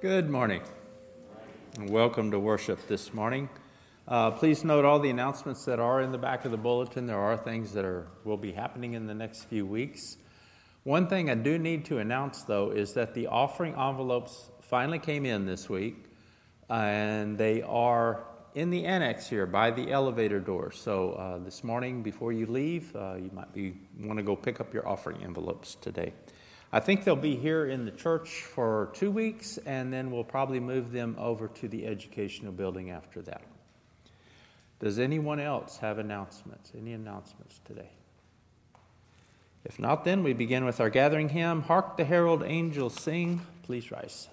Good morning, and welcome to worship this morning. Please note all the announcements that are in the back of the bulletin. There are things that will be happening in the next few weeks. One thing I do need to announce, though, is that the offering envelopes finally came in this week, and they are in the annex here by the elevator door. So this morning, before you leave, you might want to go pick up your offering envelopes today. I think they'll be here in the church for 2 weeks, and then we'll probably move them over to the educational building after that. Does anyone else have announcements? Any announcements today? If not, then we begin with our gathering hymn, Hark the Herald Angels Sing. Please rise.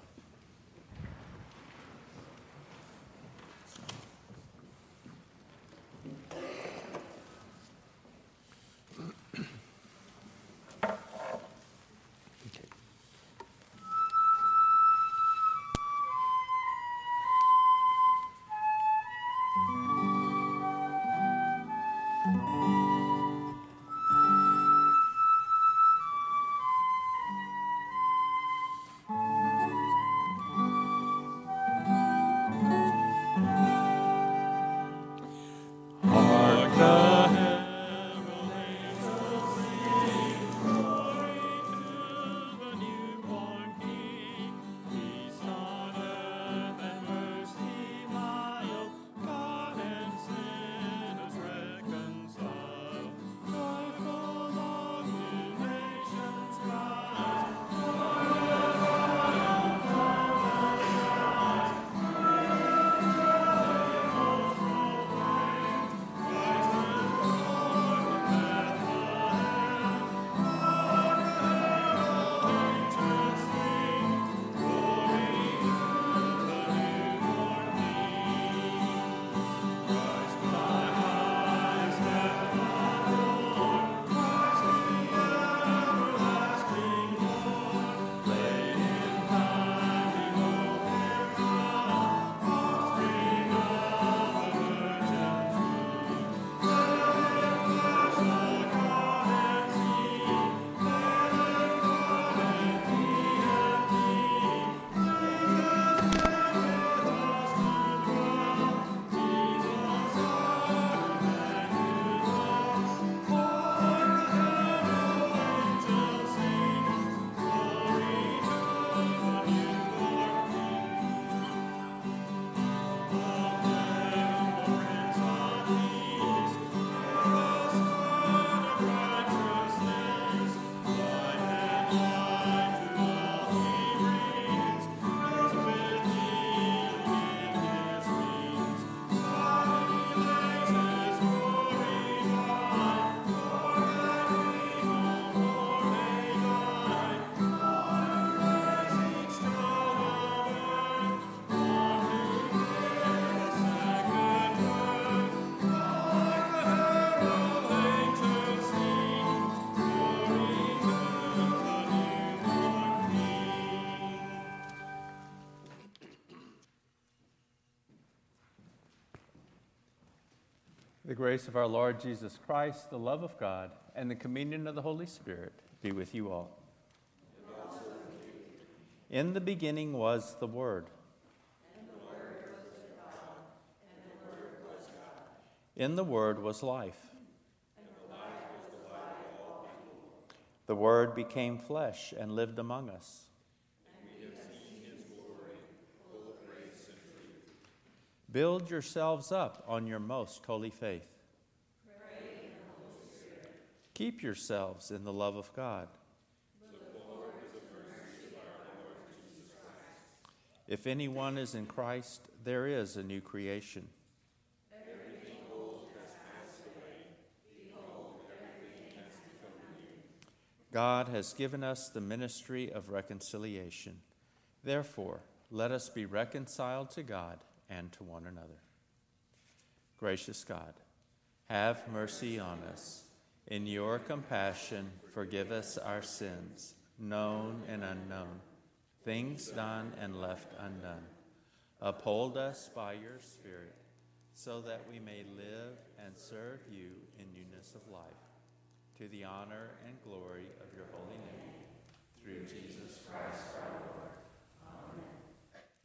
The grace of our Lord Jesus Christ, the love of God, and the communion of the Holy Spirit be with you all. In the beginning was the Word. And the Word was with God, and the Word was God. In the Word was life. And the life was the light of all people. The Word became flesh and lived among us. And we have seen his glory, full of grace and truth. Build yourselves up on your most holy faith. Pray in the Holy Spirit. Keep yourselves in the love of God. Look forward to the mercy of our Lord Jesus Christ. If anyone is in Christ, there is a new creation. Everything old has passed away. Behold, everything has become new. God has given us the ministry of reconciliation. Therefore, let us be reconciled to God and to one another. Gracious God, have mercy on us. In your compassion, forgive us our sins, known and unknown, things done and left undone. Uphold us by your Spirit, so that we may live and serve you in newness of life, to the honor and glory of your holy name, through Jesus Christ our Lord. Amen.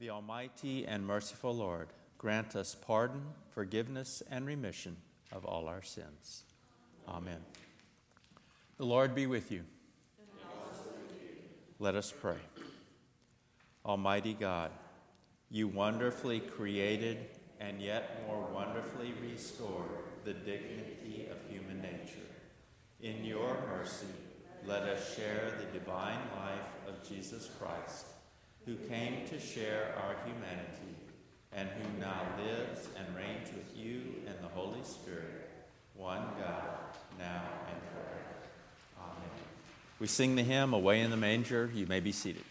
The Almighty and merciful Lord grant us pardon, forgiveness, and remission of all our sins. Amen. The Lord be with you. And also with you. Let us pray. Almighty God, you wonderfully created and yet more wonderfully restored the dignity of human nature. In your mercy, let us share the divine life of Jesus Christ, who came to share our humanity and who now lives and reigns with you and the Holy Spirit, one God, now and forever. Amen. We sing the hymn, Away in the Manger. You may be seated.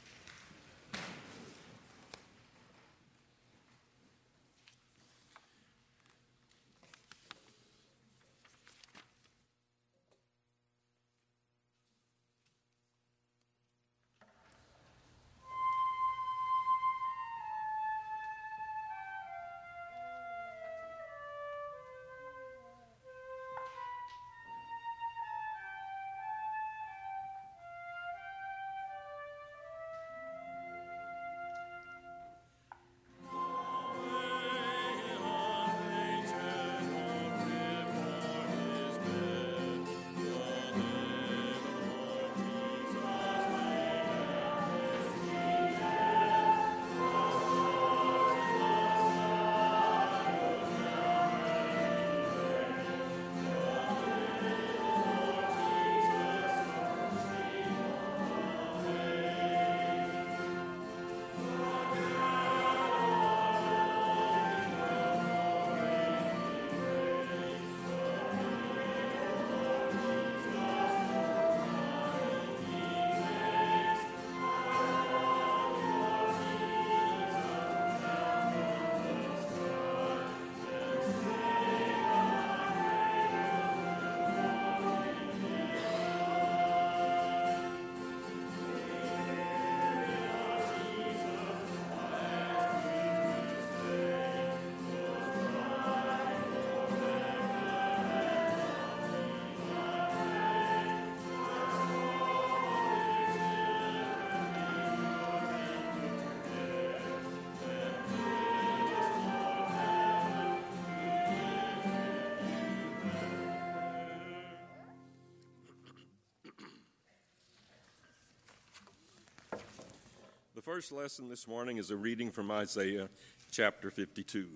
The first lesson this morning is a reading from Isaiah chapter 52.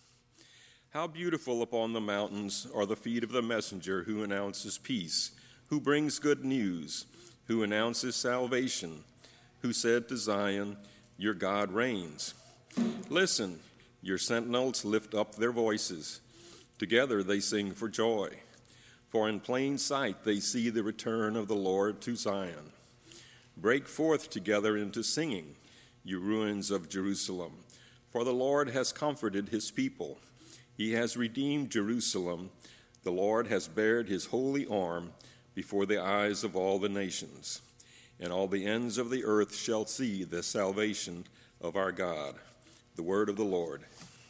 How beautiful upon the mountains are the feet of the messenger who announces peace, who brings good news, who announces salvation, who said to Zion, your God reigns. Listen, your sentinels lift up their voices. Together they sing for joy. For in plain sight they see the return of the Lord to Zion. Break forth together into singing, you ruins of Jerusalem, for the Lord has comforted his people. He has redeemed Jerusalem. The Lord has bared his holy arm before the eyes of all the nations, and all the ends of the earth shall see the salvation of our God. The word of the Lord.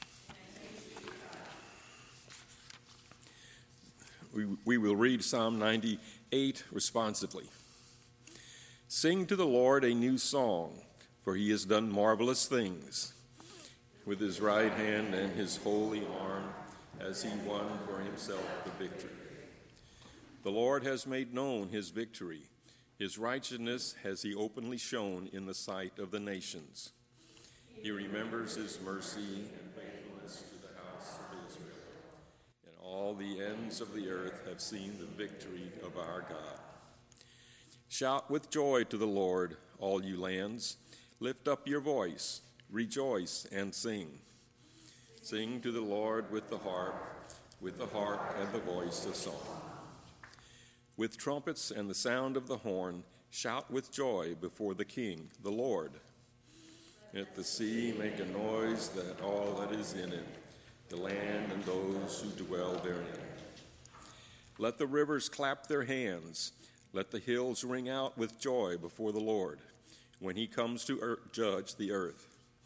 We will read Psalm 98 responsively. Sing to the Lord a new song, for he has done marvelous things. With his right hand and his holy arm has he won for himself the victory. The Lord has made known his victory. His righteousness has he openly shown in the sight of the nations. He remembers his mercy and faithfulness to the house of Israel. And all the ends of the earth have seen the victory of our God. Shout with joy to the Lord, all you lands. Lift up your voice, rejoice and sing. Sing to the Lord with the harp and the voice of song. With trumpets and the sound of the horn, shout with joy before the King, the Lord. Let the sea make a noise, that all that is in it, the land and those who dwell therein. Let the rivers clap their hands. Let the hills ring out with joy before the Lord, when he comes to judge the earth.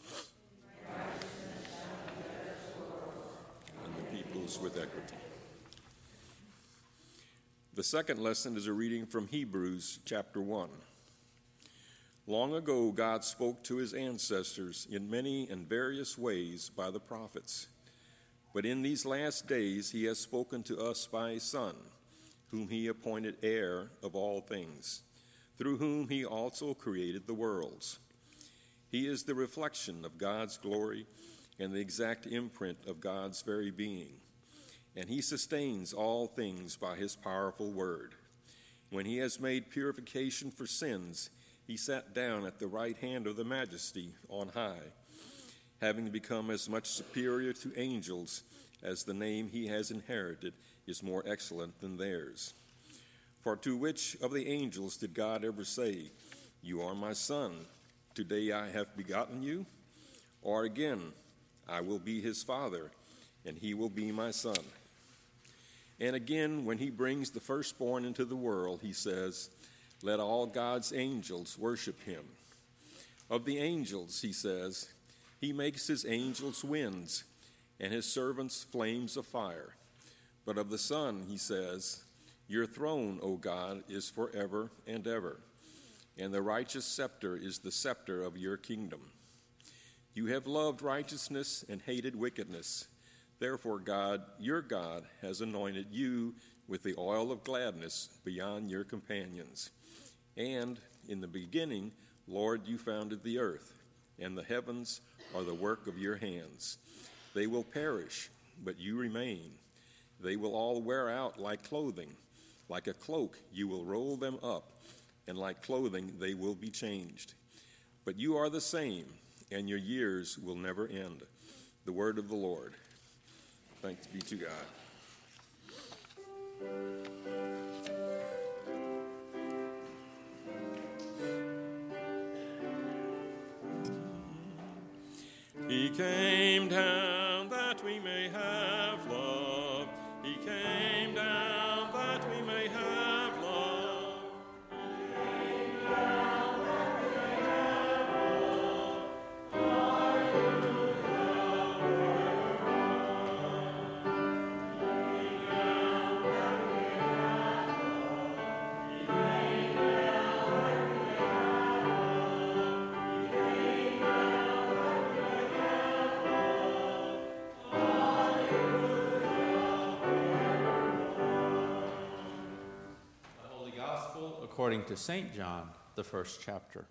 And the peoples with equity. The second lesson is a reading from Hebrews chapter 1. Long ago, God spoke to his ancestors in many and various ways by the prophets. But in these last days, he has spoken to us by a Son, whom he appointed heir of all things, through whom he also created the worlds. He is the reflection of God's glory and the exact imprint of God's very being, and he sustains all things by his powerful word. When he has made purification for sins, he sat down at the right hand of the Majesty on high, having become as much superior to angels as the name he has inherited is more excellent than theirs. For to which of the angels did God ever say, "You are my son, today I have begotten you"? Or again, "I will be his father, and he will be my son"? And again, when he brings the firstborn into the world, he says, "Let all God's angels worship him." Of the angels, he says, "He makes his angels winds, and his servants flames of fire." But of the Son, he says, "Your throne, O God, is forever and ever, and the righteous scepter is the scepter of your kingdom. You have loved righteousness and hated wickedness. Therefore, God, your God, has anointed you with the oil of gladness beyond your companions. And in the beginning, Lord, you founded the earth, and the heavens are the work of your hands. They will perish, but you remain. They will all wear out like clothing. Like a cloak, you will roll them up, and like clothing, they will be changed. But you are the same, and your years will never end." The word of the Lord. Thanks be to God. He came down that we may have love. He came down that we may have love. He came down that we may have love. Hallelujah, He came down that we may have love. He came down that we may have love. He came down that we may have love. The Holy Gospel according to St. John, the first chapter.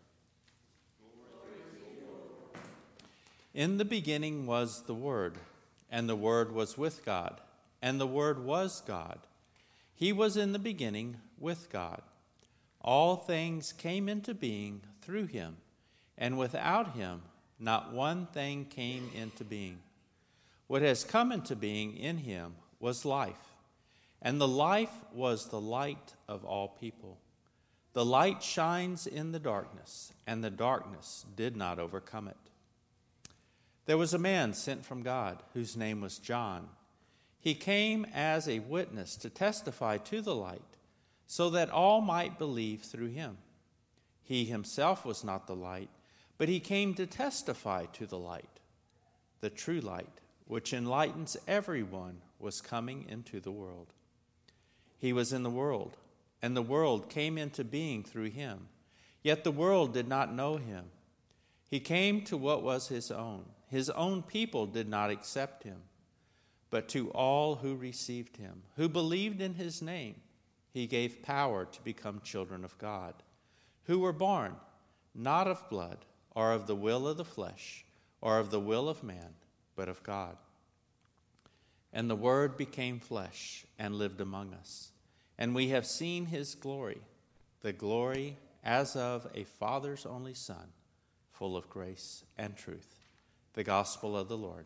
In the beginning was the Word, and the Word was with God, and the Word was God. He was in the beginning with God. All things came into being through him, and without him not one thing came into being. What has come into being in him was life, and the life was the light of all people. The light shines in the darkness, and the darkness did not overcome it. There was a man sent from God, whose name was John. He came as a witness to testify to the light, so that all might believe through him. He himself was not the light, but he came to testify to the light. The true light, which enlightens everyone, was coming into the world. He was in the world, and the world came into being through him, yet the world did not know him. He came to what was his own. His own people did not accept him. But to all who received him, who believed in his name, he gave power to become children of God, who were born not of blood, or of the will of the flesh, or of the will of man, but of God. And the Word became flesh and lived among us, and we have seen his glory, the glory as of a Father's only Son, full of grace and truth. The Gospel of the Lord.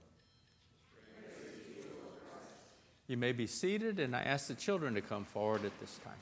You may be seated, and I ask the children to come forward at this time.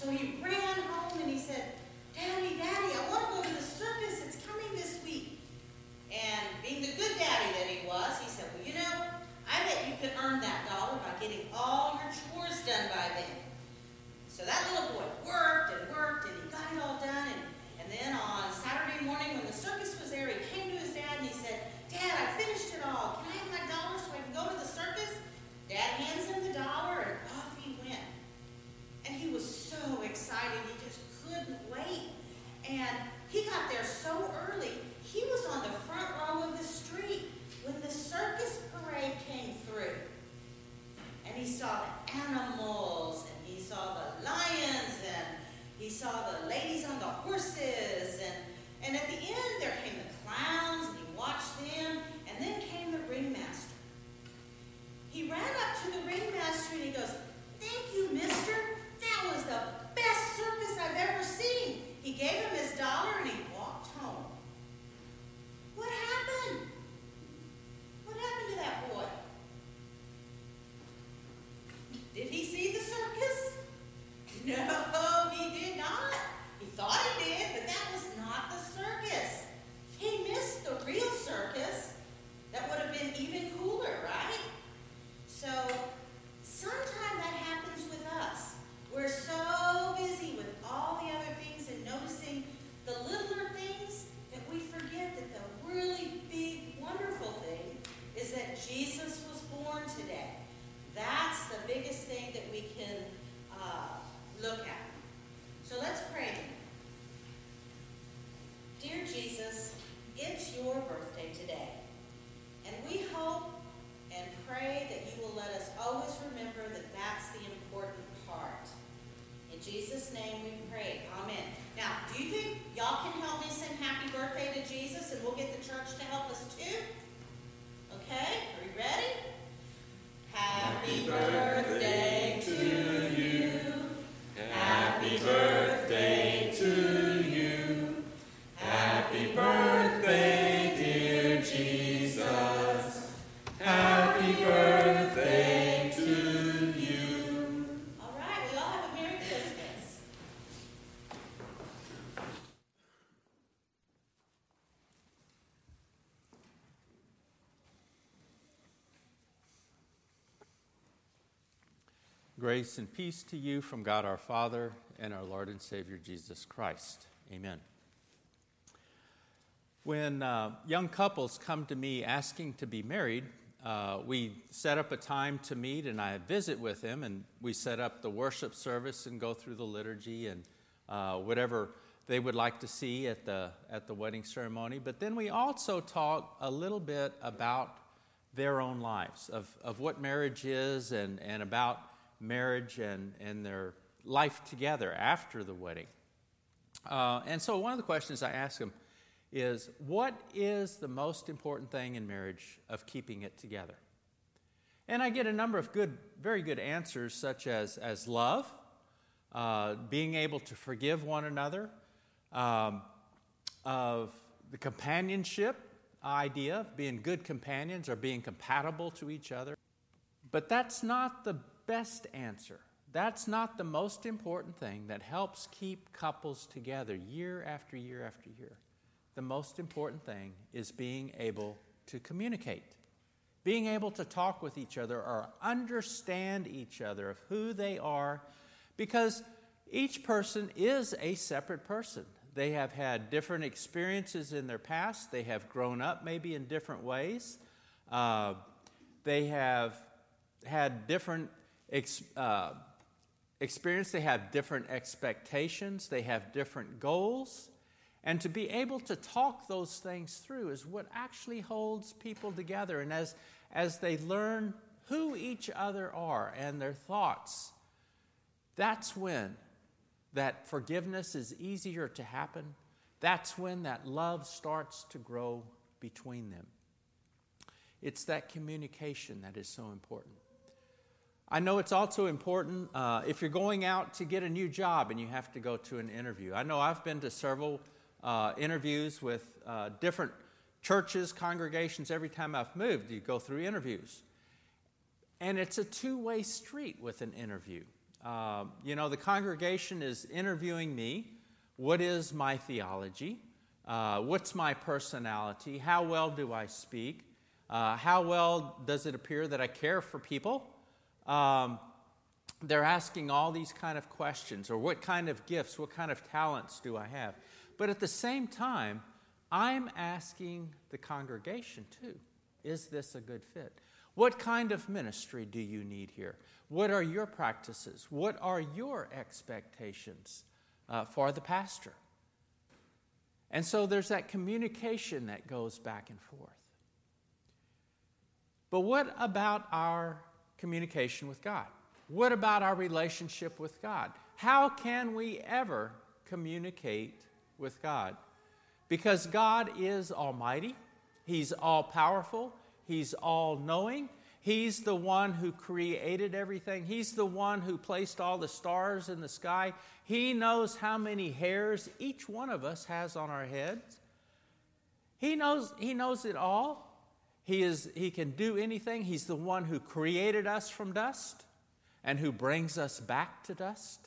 So he ran home and he said, Daddy, I want to go to the circus. It's coming this week. And being the good daddy that he was, he said, well, you know, I bet you could earn that dollar by getting all your chores done by then. So that little boy worked, and he got it all done. And then on Saturday morning when the circus was there, he came to his dad and he said, Dad, I finished it all. Can I have my dollar so I can go to the circus? Dad hands him the dollar and off he went. And he was so excited, he just couldn't wait. And he got there so early, he was on the front row of the street when the circus parade came through. And he saw the animals, and he saw the lions, and he saw the ladies on the horses, and at the end there came the clowns, and he watched them, and then came the ringmaster. He ran up to the ringmaster and he goes, Thank you, mister. That was the best circus I've ever seen. He gave him his dollar and he walked home. What happened? What happened to that boy? Did he see the circus? No, he did not. He thought he did, but that was not the circus. He missed the real circus. That would have been even cooler, right? So sometimes that happens with us. We're so busy with all the other things and noticing the littler things that we forget that the really big, wonderful thing is that Jesus was born today. That's the biggest thing that we can look at. So let's pray. Dear Jesus, it's your birthday today. And we hope and pray that you will let us always remember that that's the important part. In Jesus' name we pray. Amen. Now, do you think y'all can help me sing happy birthday to Jesus and we'll get the church to help us too? Okay, are you ready? Happy birthday to you. Happy birthday to you. Happy birthday, dear Jesus. Happy birthday to you. All right, we all have a Merry Christmas. Grace and peace to you from God our Father and our Lord and Savior Jesus Christ. Amen. When young couples come to me asking to be married, we set up a time to meet and I visit with them, and we set up the worship service and go through the liturgy and whatever they would like to see at the wedding ceremony. But then we also talk a little bit about their own lives, of what marriage is and about marriage and their life together after the wedding. And so one of the questions I ask them is, what is the most important thing in marriage of keeping it together? And I get a number of very good answers, such as love, being able to forgive one another, of the companionship idea, of being good companions or being compatible to each other. But that's not the best answer. That's not the most important thing that helps keep couples together year after year after year. The most important thing is being able to communicate, being able to talk with each other or understand each other of who they are, because each person is a separate person. They have had different experiences in their past. They have grown up maybe in different ways. They have had different experience. They have different expectations. They have different goals. And to be able to talk those things through is what actually holds people together. And as they learn who each other are and their thoughts, that's when that forgiveness is easier to happen. That's when that love starts to grow between them. It's that communication that is so important. I know it's also important if you're going out to get a new job and you have to go to an interview. I know I've been to several interviews with different churches, congregations. Every time I've moved, you go through interviews. And it's a two-way street with an interview. The congregation is interviewing me. What is my theology? What's my personality? How well do I speak? How well does it appear that I care for people? They're asking all these kind of questions, or what kind of gifts, what kind of talents do I have? But at the same time, I'm asking the congregation too, is this a good fit? What kind of ministry do you need here? What are your practices? What are your expectations for the pastor? And so there's that communication that goes back and forth. But what about our communication with God? What about our relationship with God? How can we ever communicate with God? Because God is almighty, He's all-powerful, He's all-knowing, He's the one who created everything, He's the one who placed all the stars in the sky. He knows how many hairs each one of us has on our heads. He knows it all. He can do anything. He's the one who created us from dust and who brings us back to dust.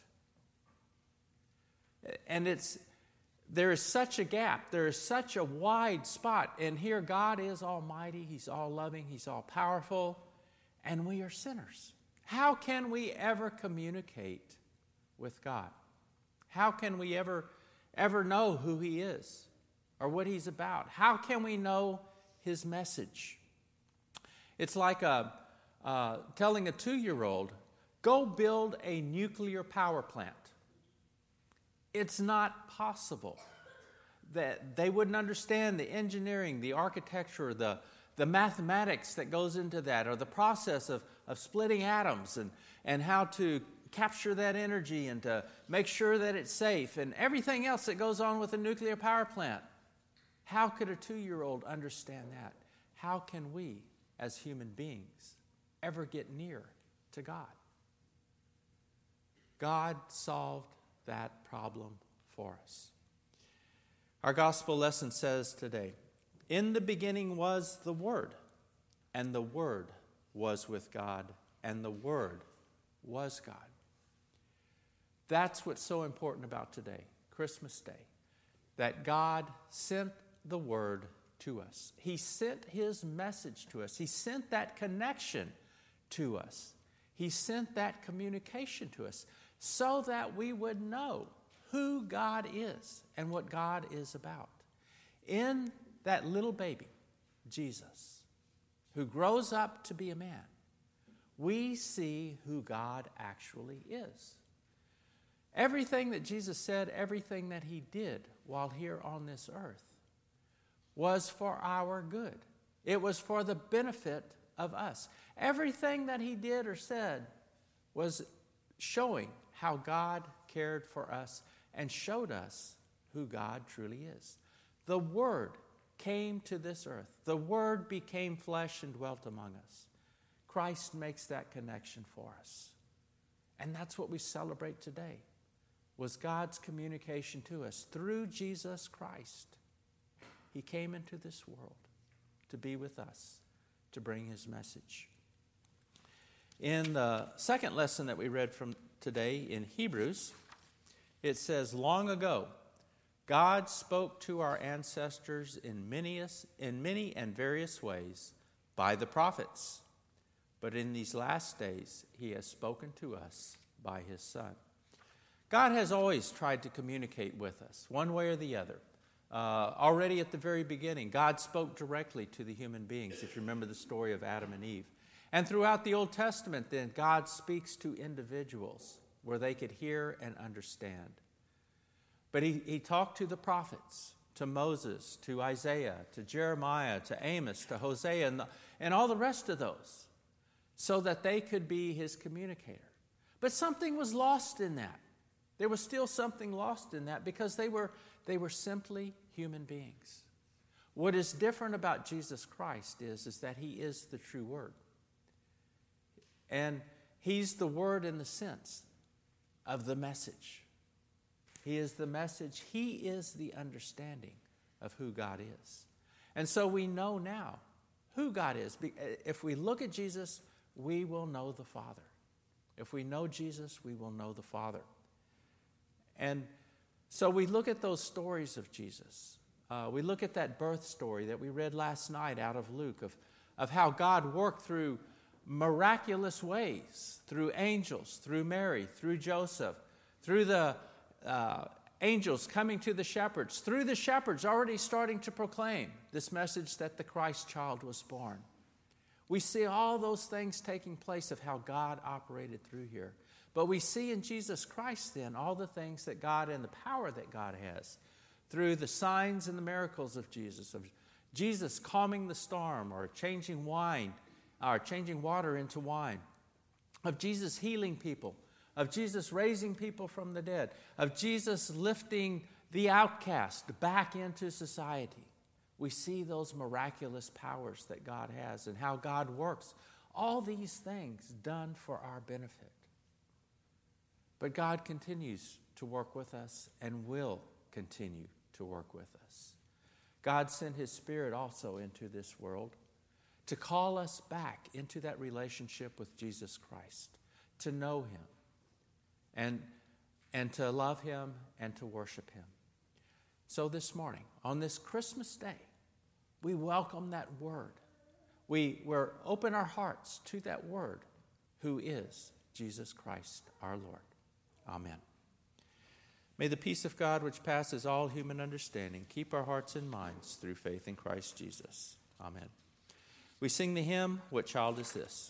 And there is such a gap. There is such a wide spot. And here God is almighty. He's all loving. He's all powerful. And we are sinners. How can we ever communicate with God? How can we ever know who He is or what He's about? How can we know His message? It's like telling a 2-year-old, go build a nuclear power plant. It's not possible. That they wouldn't understand the engineering, the architecture, the mathematics that goes into that, or the process of splitting atoms and how to capture that energy and to make sure that it's safe and everything else that goes on with a nuclear power plant. How could a 2-year-old understand that? How can we, as human beings, ever get near to God? God solved that problem for us. Our gospel lesson says today, in the beginning was the Word, and the Word was with God, and the Word was God. That's what's so important about today, Christmas Day, that God sent the Word to us. He sent His message to us. He sent that connection to us. He sent that communication to us so that we would know who God is and what God is about. In that little baby, Jesus, who grows up to be a man, we see who God actually is. Everything that Jesus said, everything that He did while here on this earth was for our good. It was for the benefit of us. Everything that He did or said was showing how God cared for us and showed us who God truly is. The Word came to this earth. The Word became flesh and dwelt among us. Christ makes that connection for us. And that's what we celebrate today, was God's communication to us through Jesus Christ. He came into this world to be with us, to bring His message. In the second lesson that we read from today in Hebrews, it says, long ago, God spoke to our ancestors in many and various ways by the prophets. But in these last days, He has spoken to us by His Son. God has always tried to communicate with us, one way or the other. Already at the very beginning, God spoke directly to the human beings, if you remember the story of Adam and Eve. And throughout the Old Testament, then, God speaks to individuals where they could hear and understand. But he talked to the prophets, to Moses, to Isaiah, to Jeremiah, to Amos, to Hosea, and all the rest of those, so that they could be His communicator. But something was lost in that. There was still something lost in that because they were simply human beings. What is different about Jesus Christ is that He is the true Word. And He's the Word in the sense of the message. He is the message. He is the understanding of who God is. And so we know now who God is. If we look at Jesus, we will know the Father. If we know Jesus, we will know the Father. And so we look at those stories of Jesus. We look at that birth story that we read last night out of Luke, of how God worked through miraculous ways, through angels, through Mary, through Joseph, through the angels coming to the shepherds, through the shepherds already starting to proclaim this message that the Christ child was born. We see all those things taking place of how God operated through here. But we see in Jesus Christ then all the things that God and the power that God has through the signs and the miracles of Jesus calming the storm or changing wine, or changing water into wine, of Jesus healing people, of Jesus raising people from the dead, of Jesus lifting the outcast back into society. We see those miraculous powers that God has and how God works. All these things done for our benefit. But God continues to work with us and will continue to work with us. God sent His Spirit also into this world to call us back into that relationship with Jesus Christ, to know Him and to love Him and to worship Him. So this morning, on this Christmas day, we welcome that Word. We're open our hearts to that Word, who is Jesus Christ our Lord. Amen. May the peace of God, which passes all human understanding, keep our hearts and minds through faith in Christ Jesus. Amen. We sing the hymn, "What Child Is This?"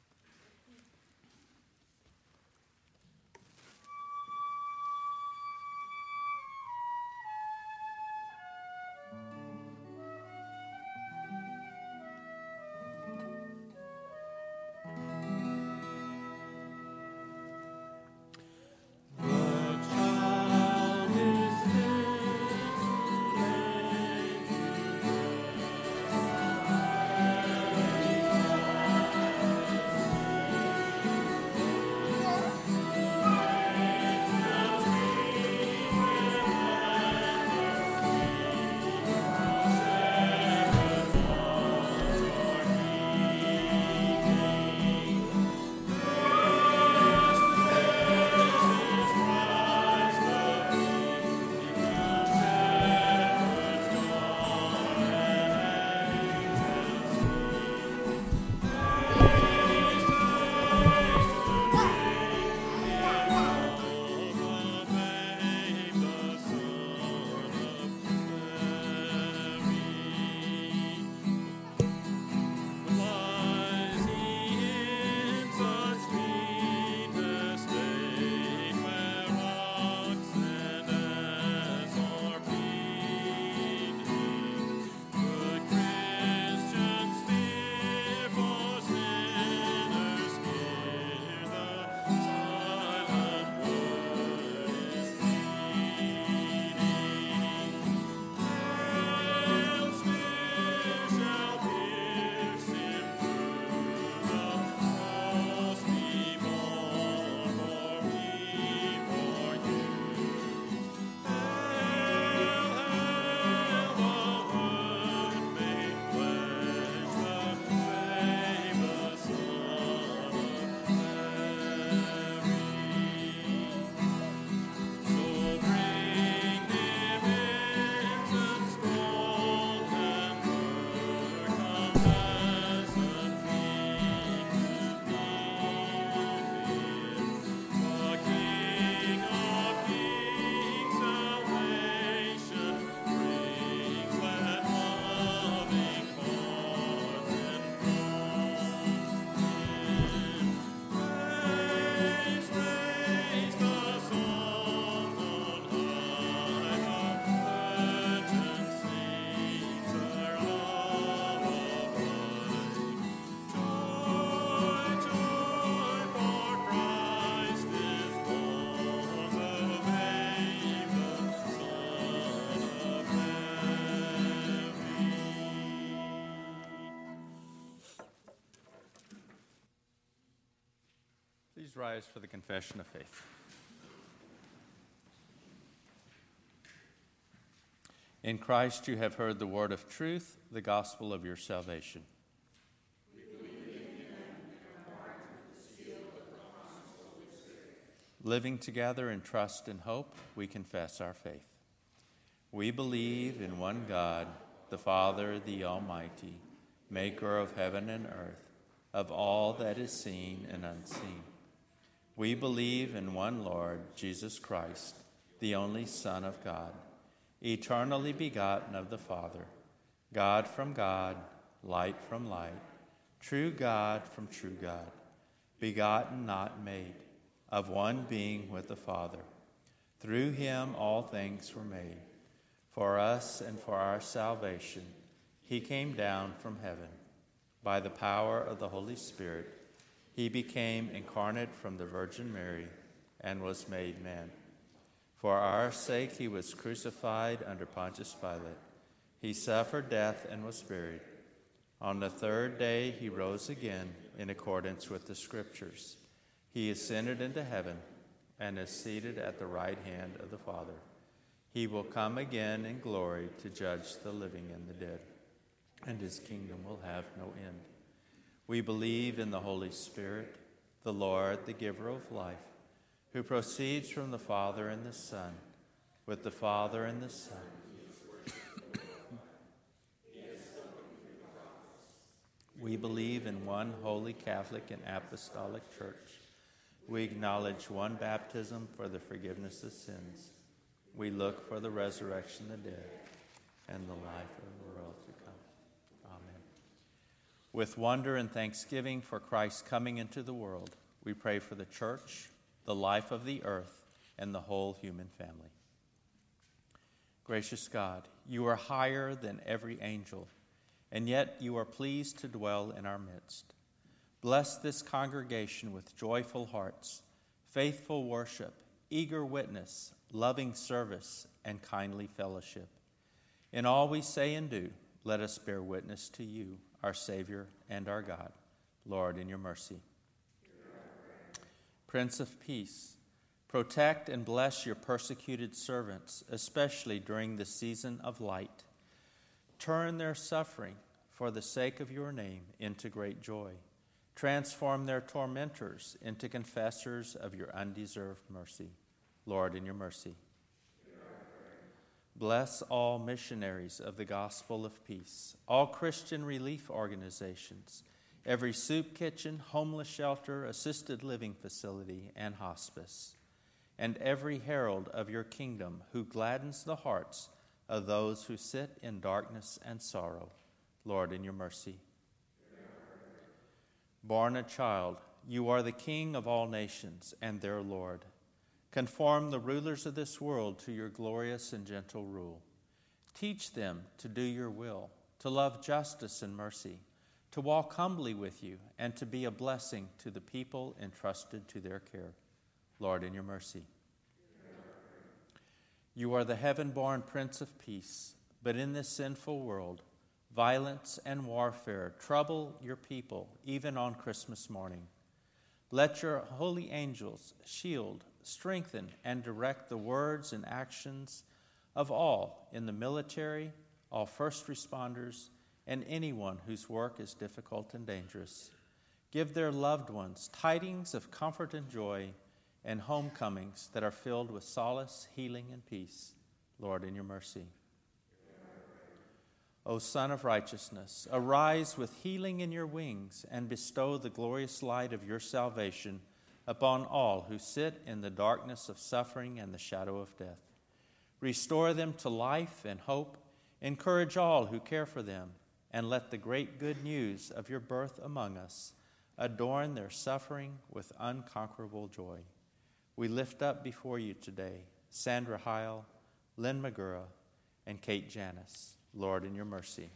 Please rise for the confession of faith. In Christ you have heard the word of truth, the gospel of your salvation. We believe in Him and are marked with the seal of the promised Living together in trust and hope, we confess our faith. We believe in one God, the Father, the Almighty, maker of heaven and earth, of all that is seen and unseen. We believe in one Lord, Jesus Christ, the only Son of God, eternally begotten of the Father, God from God, light from light, true God from true God, begotten, not made, of one being with the Father. Through him all things were made. For us and for our salvation, he came down from heaven. By the power of the Holy Spirit, he became incarnate from the Virgin Mary and was made man. For our sake he was crucified under Pontius Pilate. He suffered death and was buried. On the third day he rose again in accordance with the Scriptures. He ascended into heaven and is seated at the right hand of the Father. He will come again in glory to judge the living and the dead, and his kingdom will have no end. We believe in the Holy Spirit, the Lord, the giver of life, who proceeds from the Father and the Son, with the Father and the Son. We believe in one holy Catholic and apostolic church. We acknowledge one baptism for the forgiveness of sins. We look for the resurrection of the dead and the life of the world to come. Amen. With wonder and thanksgiving for Christ coming into the world, we pray for the church, the life of the earth, and the whole human family. Gracious God, you are higher than every angel, and yet you are pleased to dwell in our midst. Bless this congregation with joyful hearts, faithful worship, eager witness, loving service, and kindly fellowship. In all we say and do, let us bear witness to you, our Savior and our God. Lord, in your mercy. Prince of Peace, protect and bless your persecuted servants, especially during the season of light. Turn their suffering for the sake of your name into great joy. Transform their tormentors into confessors of your undeserved mercy. Lord, in your mercy. Bless all missionaries of the gospel of peace, all Christian relief organizations, every soup kitchen, homeless shelter, assisted living facility, and hospice, and every herald of your kingdom who gladdens the hearts of those who sit in darkness and sorrow. Lord, in your mercy. Born a child, you are the King of all nations and their Lord. Conform the rulers of this world to your glorious and gentle rule. Teach them to do your will, to love justice and mercy, to walk humbly with you, and to be a blessing to the people entrusted to their care. Lord, in your mercy. You are the heaven-born Prince of Peace, but in this sinful world, violence and warfare trouble your people, even on Christmas morning. Let your holy angels shield, strengthen, and direct the words and actions of all in the military, all first responders, and anyone whose work is difficult and dangerous. Give their loved ones tidings of comfort and joy, and homecomings that are filled with solace, healing, and peace. Lord, in your mercy. O Son of Righteousness, arise with healing in your wings and bestow the glorious light of your salvation upon all who sit in the darkness of suffering and the shadow of death. Restore them to life and hope, encourage all who care for them, and let the great good news of your birth among us adorn their suffering with unconquerable joy. We lift up before you today Sandra Heil, Lynn Magura, and Kate Janis. Lord, in your mercy.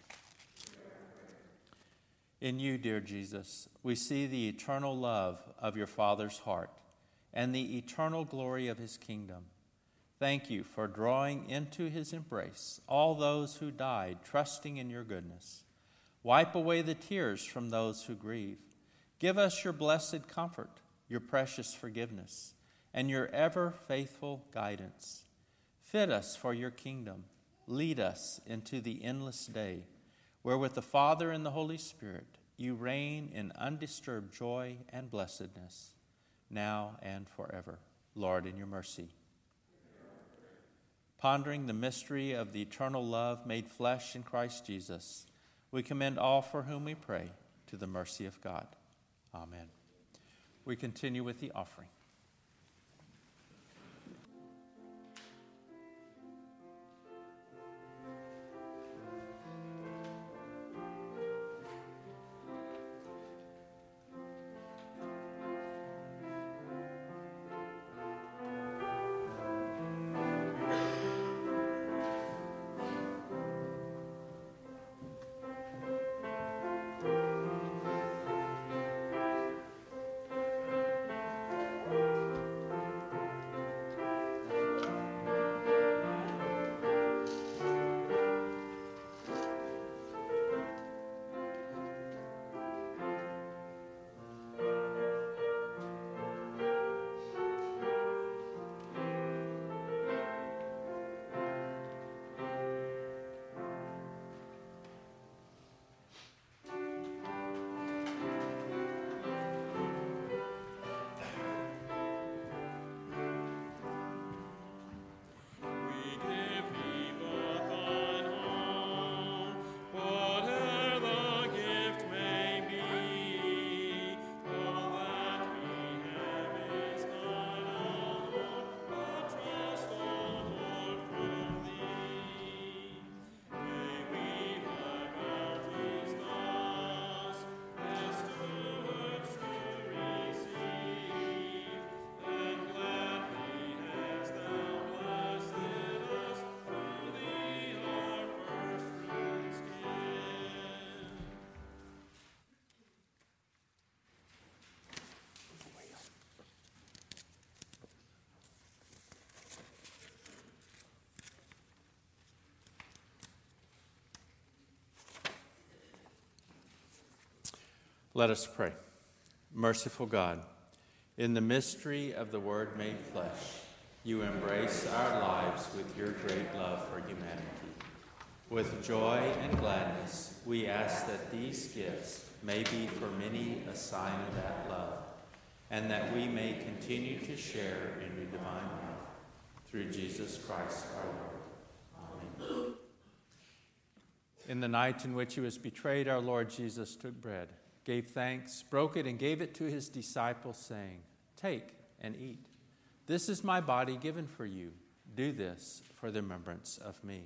In you, dear Jesus, we see the eternal love of your Father's heart and the eternal glory of his kingdom. Thank you for drawing into his embrace all those who died, trusting in your goodness. Wipe away the tears from those who grieve. Give us your blessed comfort, your precious forgiveness, and your ever faithful guidance. Fit us for your kingdom. Lead us into the endless day, where with the Father and the Holy Spirit you reign in undisturbed joy and blessedness, now and forever. Lord, in your mercy. Pondering the mystery of the eternal love made flesh in Christ Jesus, we commend all for whom we pray to the mercy of God. Amen. We continue with the offering. Let us pray. Merciful God, in the mystery of the Word made flesh, you embrace our lives with your great love for humanity. With joy and gladness, we ask that these gifts may be for many a sign of that love, and that we may continue to share in your divine love. Through Jesus Christ our Lord. Amen. In the night in which he was betrayed, our Lord Jesus took bread, gave thanks, broke it, and gave it to his disciples, saying, "Take and eat. This is my body given for you. Do this for the remembrance of me."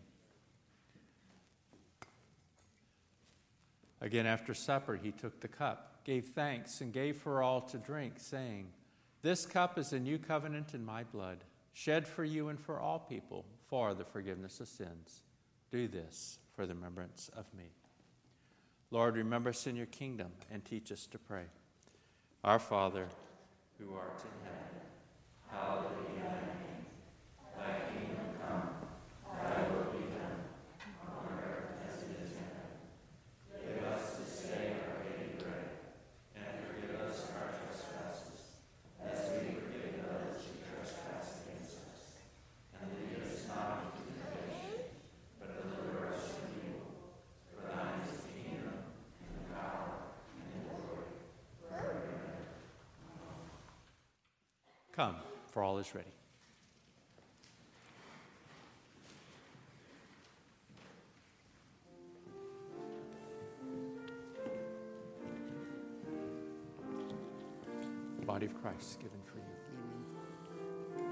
Again, after supper, he took the cup, gave thanks, and gave for all to drink, saying, "This cup is a new covenant in my blood, shed for you and for all people for the forgiveness of sins. Do this for the remembrance of me." Lord, remember us in your kingdom and teach us to pray. Our Father, who art in heaven, hallowed be thy name. Thy kingdom come, thy will be done, on earth as it is in heaven. Give us this day our daily bread, and forgive us our trespasses, as we forgive those who trespass against us. And lead us not into temptation, but deliver us from evil. For thine is the kingdom, and the power, and the glory, forever and ever. Come, for all is ready. The body of Christ given for you.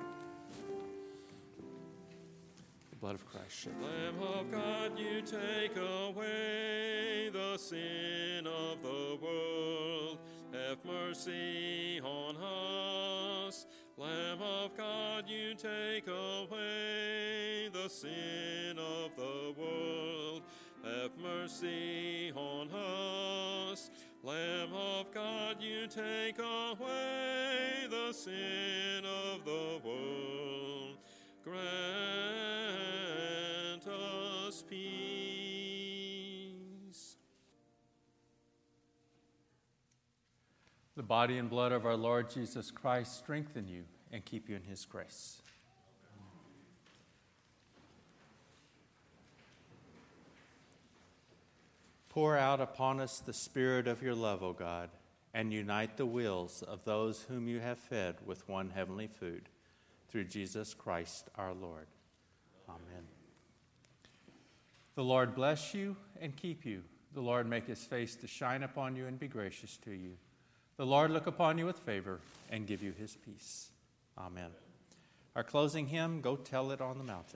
The blood of Christ shed. Lamb of God, you take away the sin of the world. Have mercy on us. Lamb of God, you take away the sin of the world. Have mercy on us. Lamb of God, you take away the sin of the world. Grant us peace. The body and blood of our Lord Jesus Christ strengthen you and keep you in his grace. Pour out upon us the spirit of your love, O God, and unite the wills of those whom you have fed with one heavenly food. through Jesus Christ our Lord. Amen. The Lord bless you and keep you. The Lord make his face to shine upon you and be gracious to you. The Lord look upon you with favor and give you his peace. Amen. Our closing hymn, Go Tell It on the Mountain.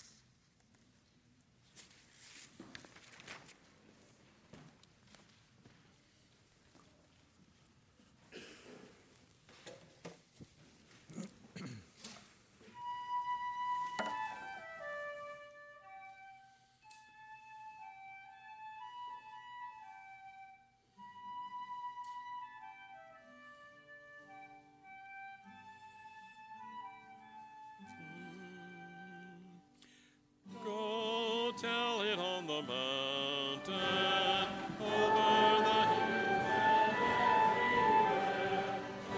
Go tell it on the mountain, over the hills and everywhere.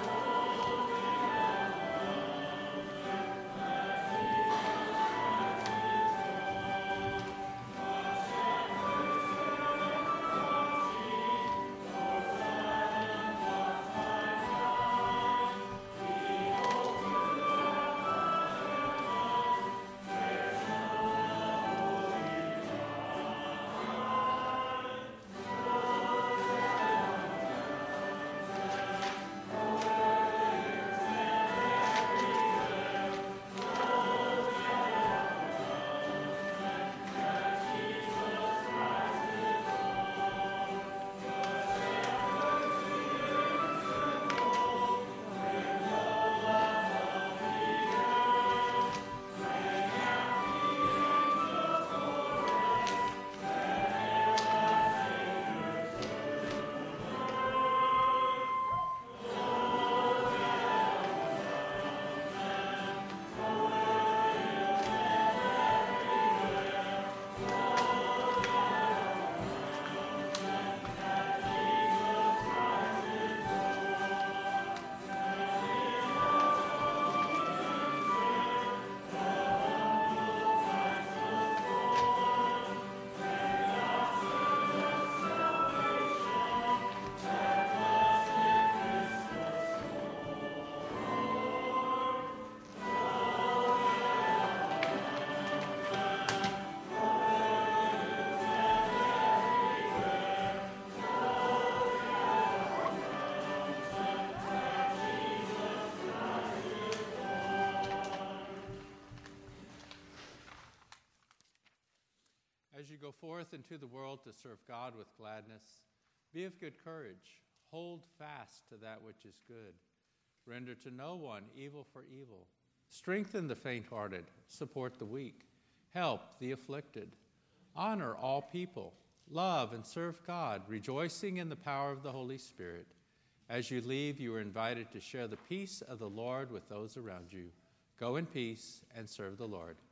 As you go forth into the world to serve God with gladness, be of good courage. Hold fast to that which is good. Render to no one evil for evil. Strengthen the faint-hearted. Support the weak. Help the afflicted. Honor all people. Love and serve God, rejoicing in the power of the Holy Spirit. As you leave, you are invited to share the peace of the Lord with those around you. Go in peace and serve the Lord.